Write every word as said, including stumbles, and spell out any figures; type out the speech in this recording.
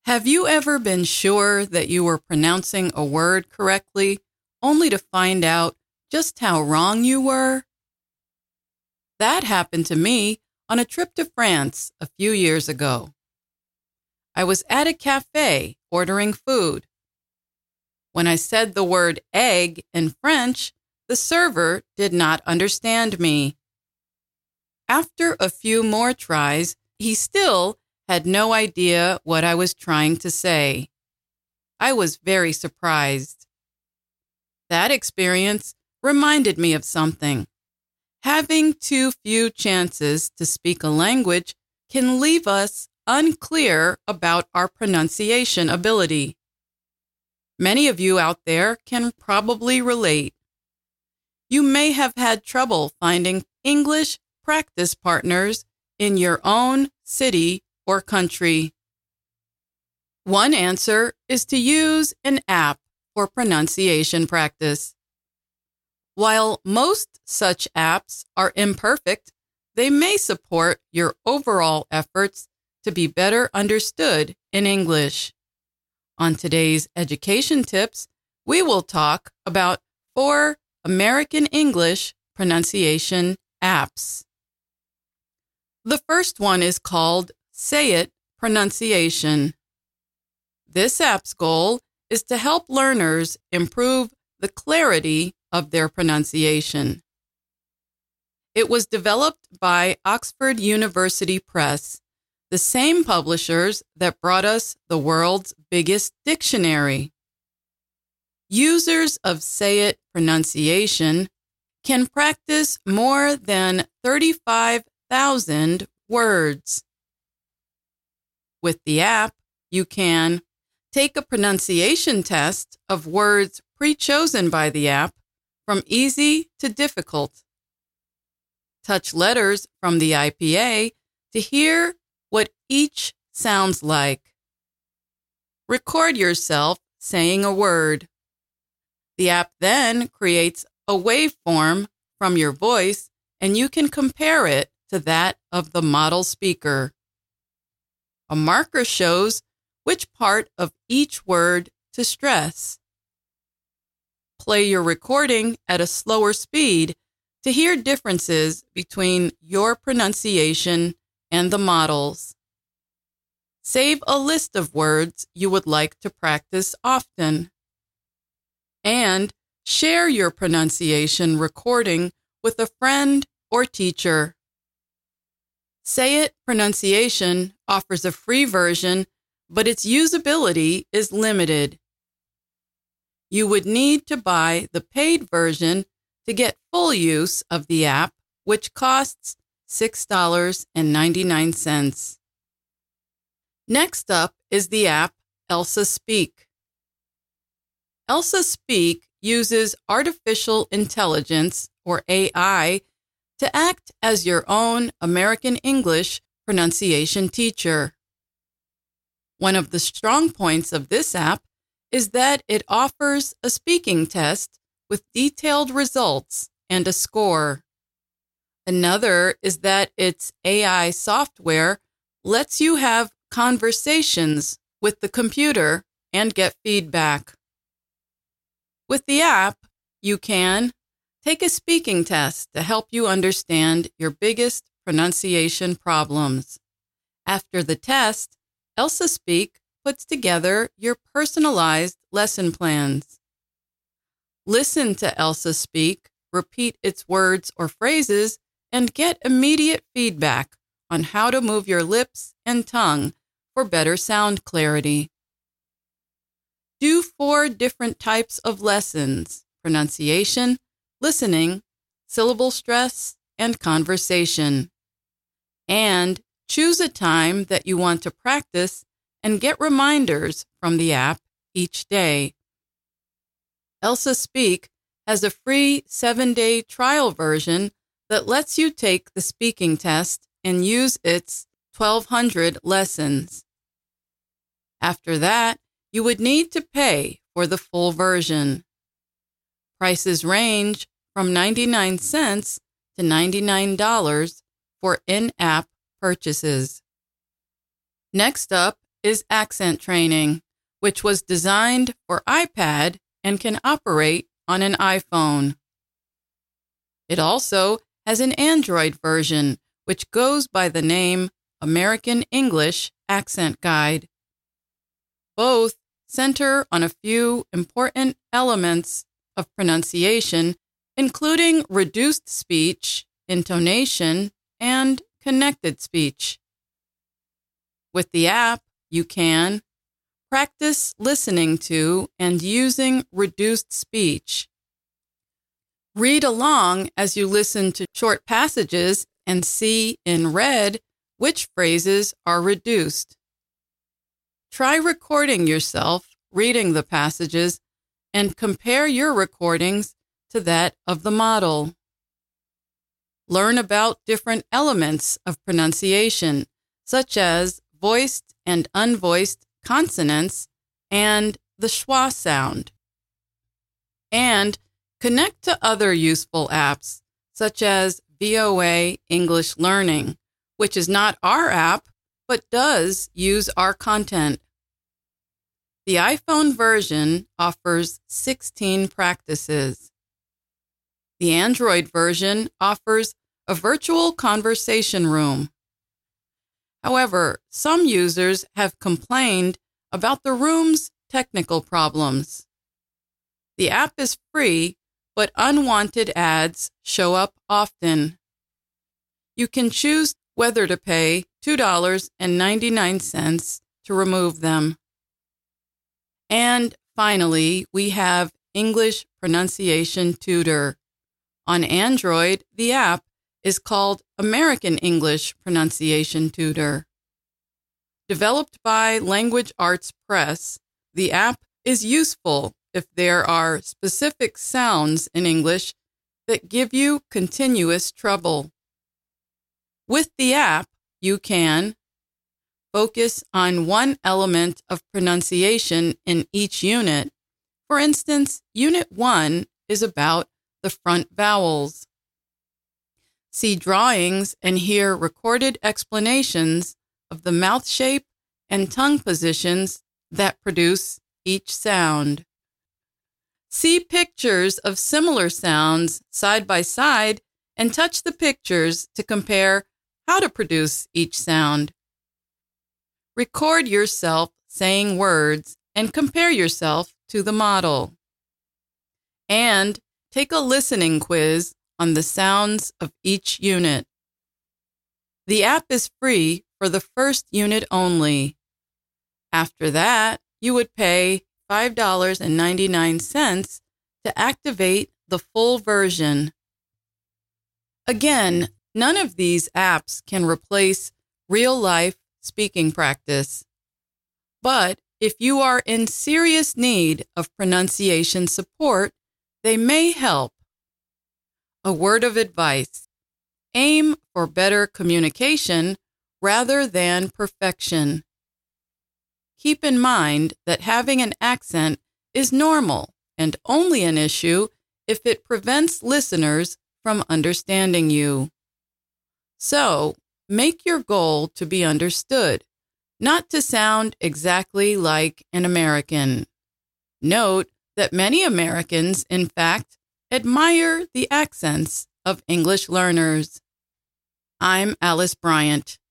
Have you ever been sure that you were pronouncing a word correctly, only to find out just how wrong you were? That happened to me on a trip to France a few years ago. I was at a cafe ordering food. When I said the word egg in French, the server did not understand me. After a few more tries, he still had no idea what I was trying to say. I was very surprised. That experience reminded me of something. Having too few chances to speak a language can leave us unclear about our pronunciation ability. Many of you out there can probably relate. You may have had trouble finding English practice partners in your own city or country. One answer is to use an app for pronunciation practice. While most such apps are imperfect, they may support your overall efforts to be better understood in English. On today's education tips, we will talk about four American English pronunciation apps. The first one is called Say It Pronunciation. This app's goal is to help learners improve the clarity of their pronunciation. It was developed by Oxford University Press, the same publishers that brought us the world's biggest dictionary. Users of Say It Pronunciation can practice more than thirty-five thousand words. With the app, you can take a pronunciation test of words pre-chosen by the app from easy to difficult. Touch letters from the I P A to hear what each sounds like. Record yourself saying a word. The app then creates a waveform from your voice, and you can compare it to that of the model speaker. A marker shows which part of each word to stress. Play your recording at a slower speed to hear differences between your pronunciation and the model's. Save a list of words you would like to practice often. And share your pronunciation recording with a friend or teacher. Say It Pronunciation offers a free version, but its usability is limited. You would need to buy the paid version to get full use of the app, which costs six dollars and ninety-nine cents. Next up is the app Elsa Speak. Elsa Speak uses artificial intelligence, or A I, to act as your own American English pronunciation teacher. One of the strong points of this app is that it offers a speaking test with detailed results and a score. Another is that its A I software lets you have conversations with the computer and get feedback. With the app, you can take a speaking test to help you understand your biggest pronunciation problems. After the test, Elsa Speak puts together your personalized lesson plans. Listen to Elsa Speak, repeat its words or phrases, and get immediate feedback on how to move your lips and tongue for better sound clarity. Do four different types of lessons: pronunciation, listening, syllable stress, and conversation. And choose a time that you want to practice and get reminders from the app each day. Elsa Speak has a free seven-day trial version that lets you take the speaking test and use its twelve hundred lessons. After that, you would need to pay for the full version. Prices range from ninety-nine cents to ninety-nine dollars for in-app purchases. Next up is Accent Training, which was designed for iPad and can operate on an iPhone. It also has an Android version, which goes by the name American English Accent Guide. Both center on a few important elements of pronunciation, including reduced speech, intonation, and connected speech. With the app, you can practice listening to and using reduced speech. Read along as you listen to short passages and see in red which phrases are reduced. Try recording yourself reading the passages and compare your recordings to that of the model. Learn about different elements of pronunciation, such as voiced and unvoiced consonants and the schwa sound. And connect to other useful apps, such as V O A English Learning, which is not our app, but does use our content. The iPhone version offers sixteen practices. The Android version offers a virtual conversation room. However, some users have complained about the room's technical problems. The app is free, but unwanted ads show up often. You can choose whether to pay two dollars and ninety-nine cents to remove them. And finally, we have English Pronunciation Tutor. On Android, the app is called American English Pronunciation Tutor. Developed by Language Arts Press, the app is useful if there are specific sounds in English that give you continuous trouble. With the app, you can focus on one element of pronunciation in each unit. For instance, Unit one is about the front vowels. See drawings and hear recorded explanations of the mouth shape and tongue positions that produce each sound. See pictures of similar sounds side by side and touch the pictures to compare how to produce each sound. Record yourself saying words and compare yourself to the model. And take a listening quiz on the sounds of each unit. The app is free for the first unit only. After that, you would pay five dollars and ninety-nine cents to activate the full version. Again, none of these apps can replace real-life speaking practice. But if you are in serious need of pronunciation support, they may help. A word of advice: aim for better communication rather than perfection. Keep in mind that having an accent is normal and only an issue if it prevents listeners from understanding you. So, make your goal to be understood, not to sound exactly like an American. Note that many Americans, in fact, admire the accents of English learners. I'm Alice Bryant.